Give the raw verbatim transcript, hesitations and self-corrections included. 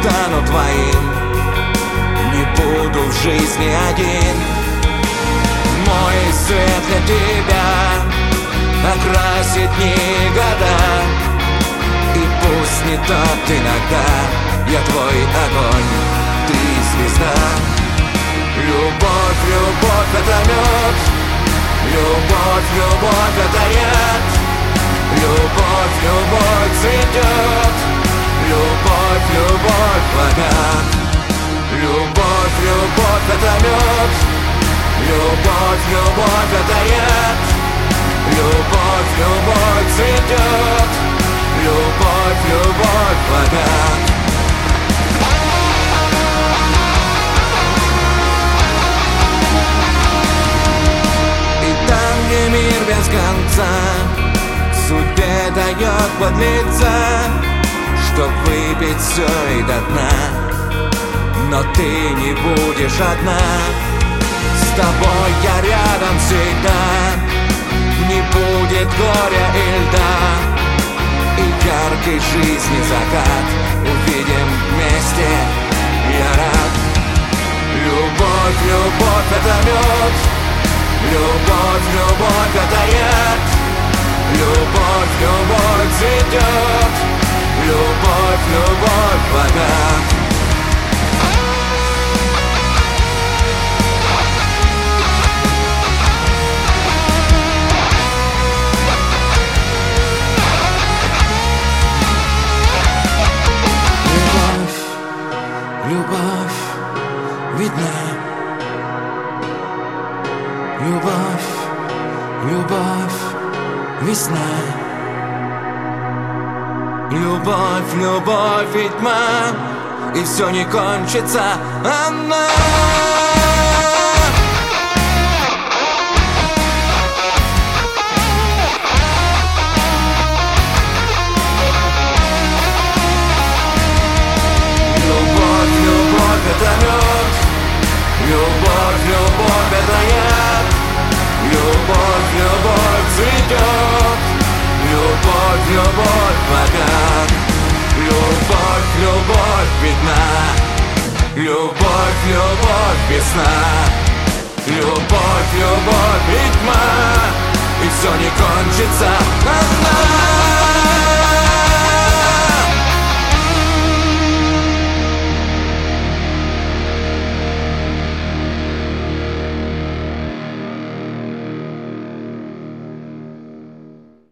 стану твоим, не буду в жизни один. Мой свет для тебя окрасит дни и года, и пусть не тот иногда, я твой огонь, ты звезда. Любовь, любовь — это мед, любовь, любовь — это яд. Любовь, любовь цветет, любовь, любовь богат. Любовь, любовь — это мед, любовь, любовь — это яд. Любовь, любовь цветет, любовь, любовь богат. И там, где мир без конца судьбе дает подлеца, чтоб выпить все и до дна, но ты не будешь одна. С тобой я рядом всегда, не будет горя и льда, и яркой жизни закат увидим вместе, я рад. Любовь, любовь — это мед, любовь, любовь — это яд. Любовь, любовь цветет, любовь, любовь богат. Любовь видна, любовь, любовь, весна. Любовь, любовь и тьма, и все не кончится, она. Это мед, любовь, любовь — это яд. Любовь, любовь цветет, любовь, любовь богат. Любовь, любовь видна, любовь, любовь весна. Любовь, любовь и тьма.